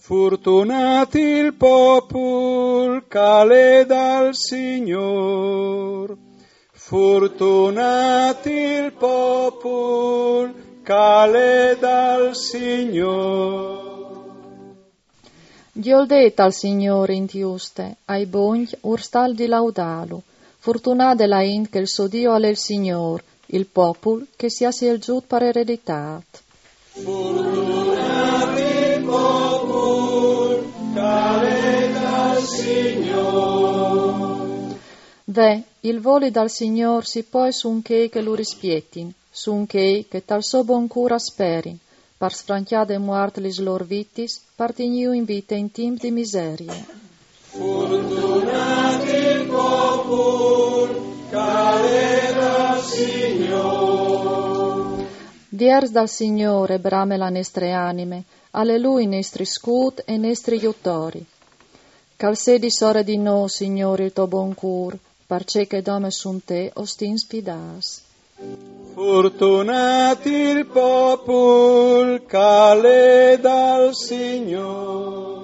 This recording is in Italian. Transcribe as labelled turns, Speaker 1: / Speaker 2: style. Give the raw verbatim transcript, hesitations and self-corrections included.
Speaker 1: Fortunati il popol che dal Signor. Fortunati il popol che dal Signor.
Speaker 2: Gioldete al Signore in tiuste, ai bogni urstal di laudalu. Fortunate la int che il suo Dio è il Signor, il popol che sia si il giud per ereditat.
Speaker 1: Fortunati il popol che dal Signor.
Speaker 2: Ve, il voli dal Signor si poi sun chei che lo rispietin, sun chei che tal so bon cura sperin, par sfranchiade muart lis lor vitis, partigniu in vita in tim di miserie.
Speaker 1: Fortunati il popol che dal Signor.
Speaker 2: Diers dal Signore brame la nestre anime, allelui nestri scut e nestri iutori. Cal sedi sore di no, Signore, il tuo bon cur, parce che dome sun te ostin spidas.
Speaker 1: Fortunati il popol che dal Signor.